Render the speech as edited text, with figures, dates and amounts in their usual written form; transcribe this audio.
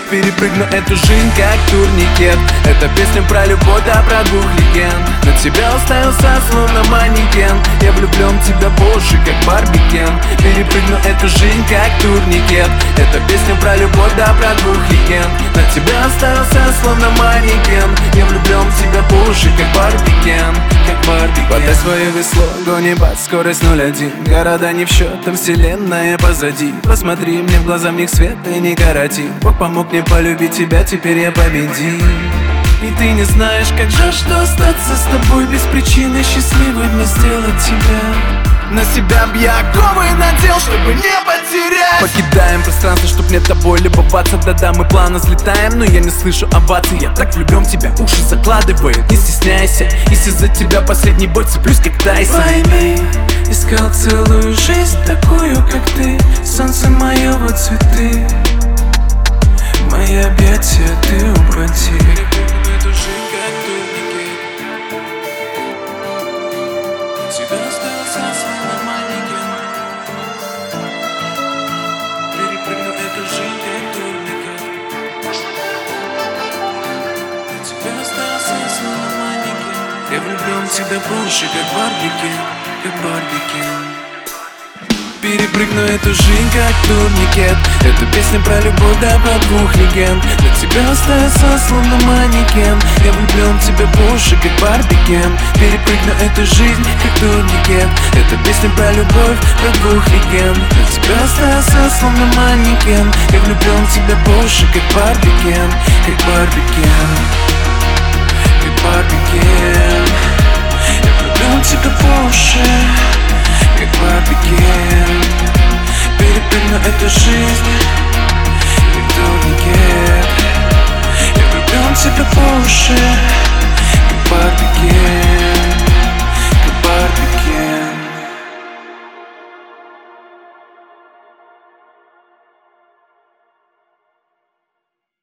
Перепрыгну эту жизнь как турникет. Это песня про любовь, да про двух легенд. На тебя уставился словно манекен. Я влюблен в тебя по уши, как Барби Кен. Перепрыгну эту жизнь как турникет. Это песня про любовь, да про двух легенд. На тебя оставился словно манекен. Я влюблен в тебя по уши, как Барби Кен, как Барби Кен. Подай свое весло, гони под скорость 0,1. Города не в счет, а вселенная позади. Посмотри мне в глаза, в них свет и не короти. Бог помог мне полюбить тебя, теперь я победил. И ты не знаешь, как жаль, что остаться с тобой без причины счастливой мне сделать тебя. На себя б я оковы надел, чтобы не потерять. Покидаем пространство, чтоб не тобой любоваться. Да-да, мы плавно взлетаем, но я не слышу оваций. Я так влюблен в тебя, уши закладывает, не стесняйся. Если за тебя последний бой, цеплюсь как Тайсон. Пойми, искал целую жизнь такую, как ты. Солнце мое, вот цветы. Мои объятия, ты упади. Я влюблен в тебя по уши, как Барби Кен, как Барби Кен. Перепрыгну эту жизнь, как турникет. Это песня про любовь, да про двух легенд. На тебя остается словно манекен. Я влюблен в тебя по уши, как Барби Кен. Перепрыгну эту жизнь, как турникет. Это песня про любовь, про двух легенд. На тебя остается словно манекен. Я влюблен в тебя по уши, как Барби Кен, как Барби Кен, как Барби Кен. Я влюблен в тебя по уши, как Барби Кен. Перепрыгну эту жизнь, как турникет. Я влюблен в тебя по уши, как Барби Кен.